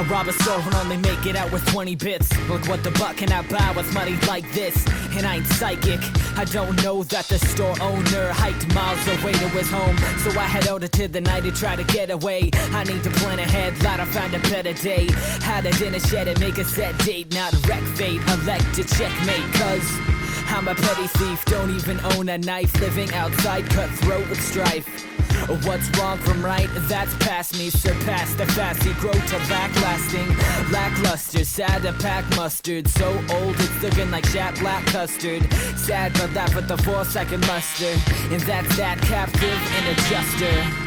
rob a store and only make it out with 20 bits. Look what the buck can I buy with money like this? And I ain't psychic, I don't know that the store owner hiked miles away to his home. So I head out into the night to try to get away. I need to plan ahead, glad I found a better day. Had a dinner shed and make a set date, not wreck fate, elect to checkmate. Cause I'm a petty thief, don't even own a knife. Living outside, cutthroat with strife. What's wrong from right? That's past me. Surpass the fast, he grow to backlasting. Lackluster, sad to pack mustard. So old it's looking like shat black custard. Sad but laugh at the force I can muster. And that's that captive and adjuster.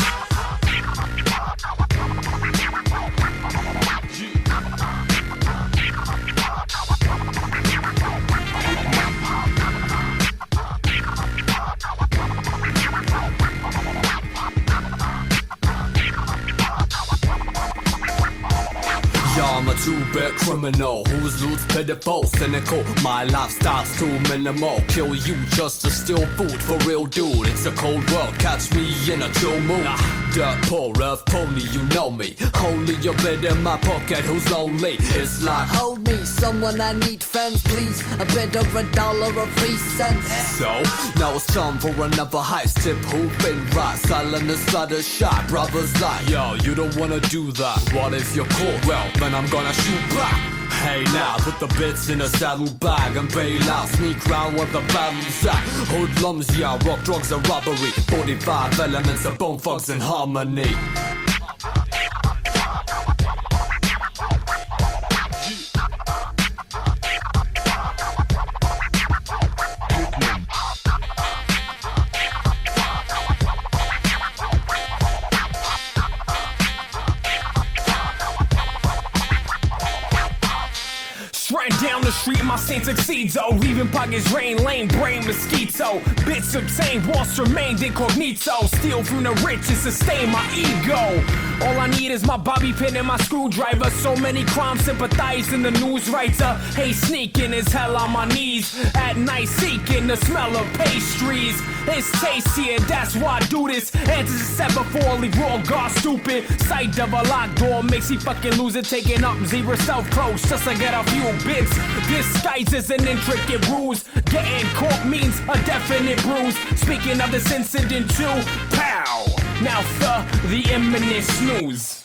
I'm a two-bit criminal whose loot's pitiful, cynical. My lifestyle's too minimal. Kill you just to steal food for real, dude. It's a cold world, catch me in a chill mood. Dirt poor, rough pony, you know me. Only a bit in my pocket who's lonely. It's like, hold me, someone I need, friends, please. A bit of $1 or 3 cents. So, now it's time for another heist. Tip who been right, silent inside a shot. Brothers like, yo, you don't wanna do that. What if you're caught? Well, then I'm gonna shoot back. Hey now, put the bits in a saddlebag and bail out. Sneak round where the battle's at. Hoodlums, yeah, rock, drugs and robbery. 45 elements of bone thugs and harmony. Ran down the street, my saint succeeds, oh. Leaving pockets rain, lane, brain, mosquito. Bits obtained, once remained incognito. Steal from the rich and sustain my ego. All I need is my bobby pin and my screwdriver. So many crimes sympathizing the news writer. Hey, sneaking is hell on my knees. At night seeking the smell of pastries. It's tastier, that's why I do this. Answers set before leave raw guard stupid. Sight of a locked door makes he fucking lose it. Taking up zero self close just to get a few bits. Disguises an intricate ruse. Getting caught means a definite bruise. Speaking of this incident too, pow! Now for the imminent snooze.